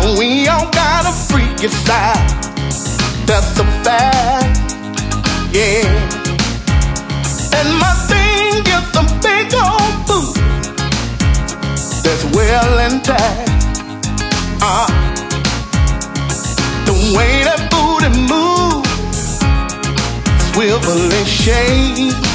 we all got a freaky side. That's a fact, yeah. And my thing is a big old boot that's well intact. The way that booty moves, swivel and shake.